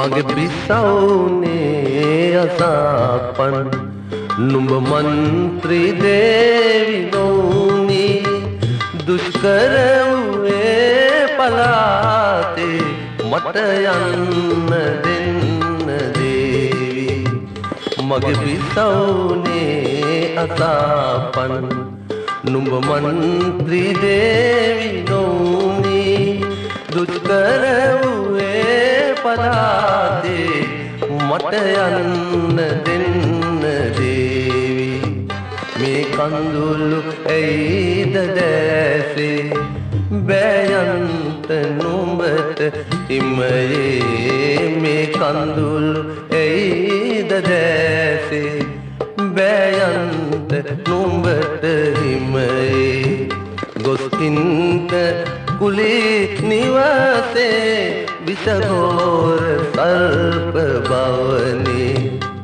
මගේ පිසවුනේ අසපන් නුඹ මන්ත්‍රී දේවි නොවුනි දුෂ්කර වූයේ පලාතේ මට යන්න දෙන්න දේවි මගේ පිසවුනේ අසපන් නුඹ මන්ත්‍රී දේවි නොවුනි දුෂ්කර වූයේ පලාතේ මට යන්න දෙන්න දේවි මේ කඳුළු ඇයිද දැසේ බෑයන්ත නුඹට හිමයේ මේ කඳුළු ඇයිද දැසේ බෑයන්ත නුඹට හිමයේ ගොස්කින්ට කුලී නිවසේ විසගෝර සර්ප භවනේ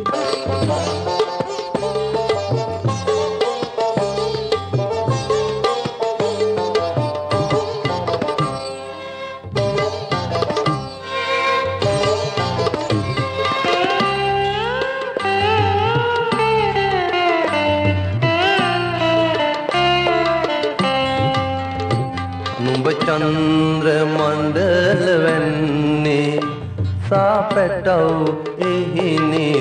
නුඹ චන්ද්‍ර මණ්ඩල වැන්නේ සාපැටව එහි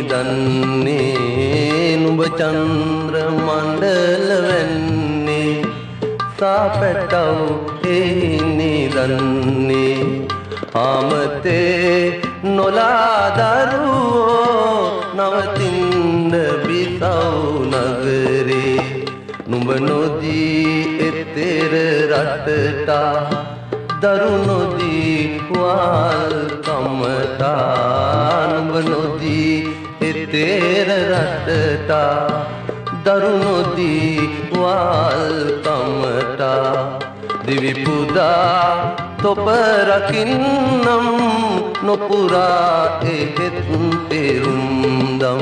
නිදන්නේ නුඹ චන්ද්‍ර මණ්ඩල වැන්නේ සාපැටව එහි නිදන්නේ ආමතේ නොලා දරුවෝ නවතින්න බිසව නගරේ නුඹ නොදී එතෙර රටටා දරු නොදී වල් කමටා නුඹ නොදී එතෙර රටටා දරු නොදී වල් කමටා දිවි පුදා තොප රකින්නම් නොපුරා එහෙත් පෙරුම්දම්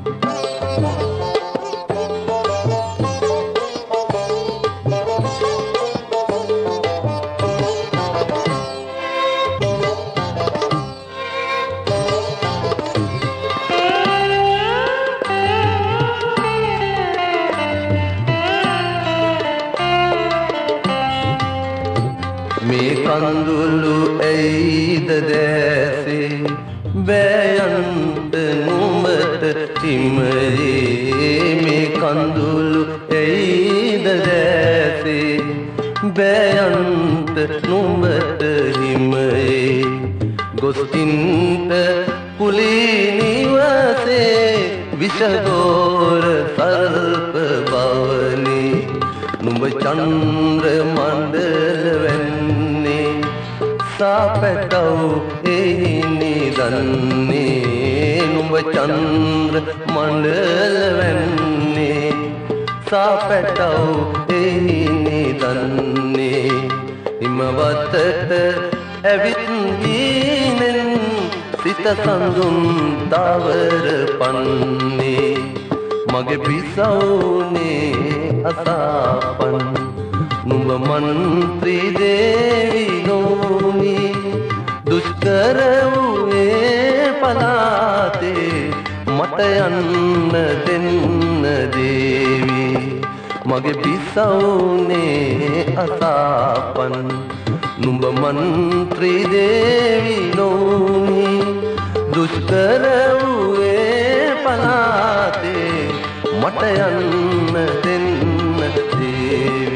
මේ කඳුළු ඇයිද දැසේ බෑයන්ත නුඹට හිමයේ මේ කඳුළු ඇයිද දැසේ බෑයන්ත නුඹට හිමයේ ගොස්කින්ට කුලී නිවසේ විසගෝර සර්ප භවනේ නුඹ චන්ද්‍ර මණ්ඩල වැන්නේ සාපැටව එහි නිදන්නේ නුඹ චන්ද්‍ර මණ්ඩල වැන්නේ සාපැටව එහි නිදන්නේ හිමවතට ඇවිත් ගීනෙන් සිත සඳුන් දවර පන්නේ මගේ පිසවුනේ අසපන් නුඹ මන්ත්‍රී දේවි නොවුනි දුෂ්කර වූයේ පලාතේ මට යන්න දෙන්න දේවි මගේ පිසවුනේ අසපන් නුඹ මන්ත්‍රී දේවි නොවුනි දුෂ්කර වූයේ පලාතේ මට යන්න දෙන්න දේවි